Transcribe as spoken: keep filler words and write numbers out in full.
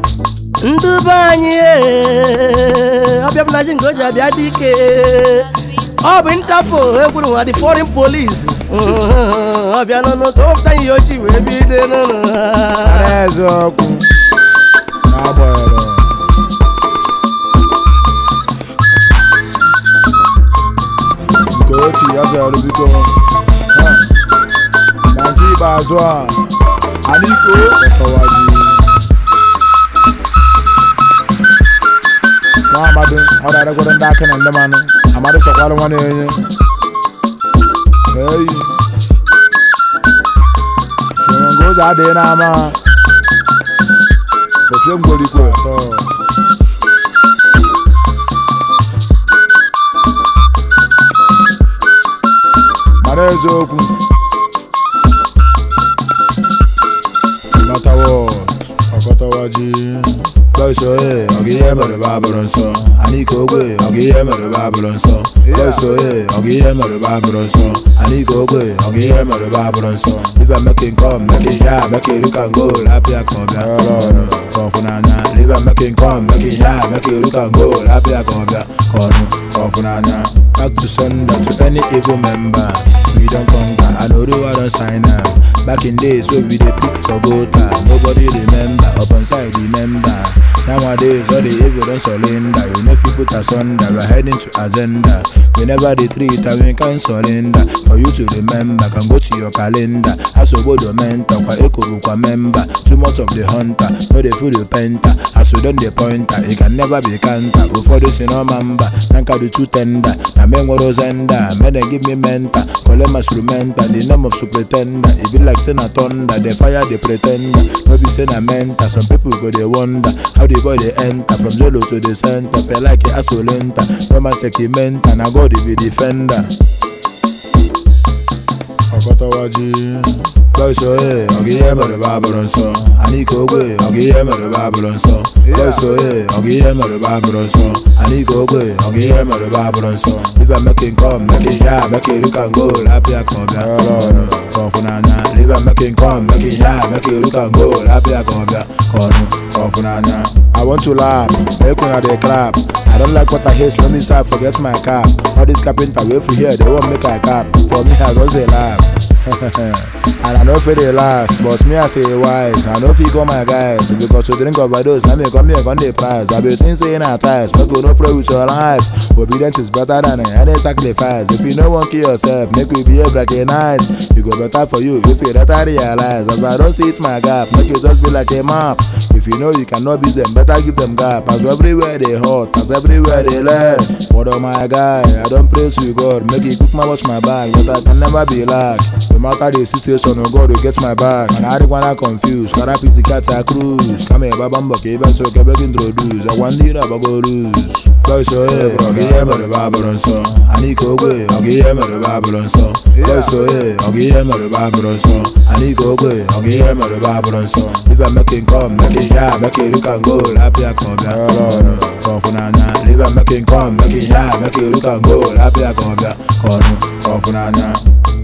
Ndubanye Abia Blaji Ngoja Abia Dike Ọ bụ Interpol ekwuru nwa the foreign police Abia no no to tan yoji we bi de no Ezeokwu na agbere Koti ya zero biko na nke ikpeazụ a Aniko Ọtọwaji Amadu ọ na-arekwere ndị aka na ndị mmanụ Amadu sọkwara nwa na-enye eyi Shongo ụzọ adịghị n'ama Ofe mgbolikwe mara eziokwu Nọtawo Ọkọtọwaji Boyso eh ogi ye mere ba bụrụ nsọ Aniko ogwe ogi ye mere ba bụrụ nsọ Boyso eh ogi ye mere ba bụrụ nsọ Aniko ogwe ogi ye mere ba bụrụ nsọ If I make it come make it yeah make it look and go lapia kobia Kofunanya If I make it come make it yeah make it look and go lapia kobia Konu Kofunanya Back to Sunday to any evil member We don't conquer I know the I don't sign up Back in days where we dey pick for gota Nobody remember up on side remember Nowadays, all the evil don't surrender. You know if you put us under, we're heading to agenda. Whenever they treat, I mean can't surrender. For you to remember, can go to your calendar. As a bodo mentor, kwa eko kwa member. Too much of the hunter, no they fool the penta. As we done the pointer, it can never be counter. Before this in no member, nanka do too tender. Na men what was ender, men they give me mentor. Call them instrumental, the name of super pretender. It be like Senna Thunder, they fire the pretender. No be Senna mentor, some people go they wonder how they boy they enter from Zolo to the center. Feel like a asolenta, no man segment, and I go to be defender. Ọkọtọwaji Boyso eh ogi ye mere ba bụrụ nsọ Aniko ogwe ogi ye mere ba bụrụ nsọ Boyso eh ogi ye mere ba bụrụ nsọ Aniko ogwe ogi ye mere ba bụrụ nsọ If I make it come make it yeah make it look and go lapia kobia Kofunanya If I make it come make it yeah make it look and go lapia kobia Konu Kofunanya I want to laugh Ekuna dey clap I don't like what I hear let me start forget my cap All this carpenter wey for here they won't make I cap For me I just dey laugh and I know if they last, but me I say wise. I know if you go my guys, because to drink overdose, I may come here on the prize. I be saying at times, but go no pray with your life. Obedience is better than any sacrifice. If you no one kill yourself, make you behave like a nice. You go better for you if you better realize. As I don't see it my gap, make you just be like a map. If you know you cannot beat them, better give them gap. As everywhere they hot, as everywhere they learn. What oh my guy, I don't praise you God. Make you cook my watch my bag, but I can never be like. No matter the situation, oh God will get my back. And I don't wanna confuse. Can I pick the cat I cruise? Come here, Babamba, even so can I introduce. I want you to go lose. Boyso eh, ogi ye mere ba bụrụ nsọ Aniko ogwe, ogi ye mere ba bụrụ nsọ Boyso eh, ogi ye mere ba bụrụ nsọ Aniko ogwe, ogi ye mere ba bụrụ nsọ If I make it come, make it yeah, make it look and go lapia kobia Kofunanya If I make it come, make it yeah, make it look and go lapia kobia Konu, Kofunanya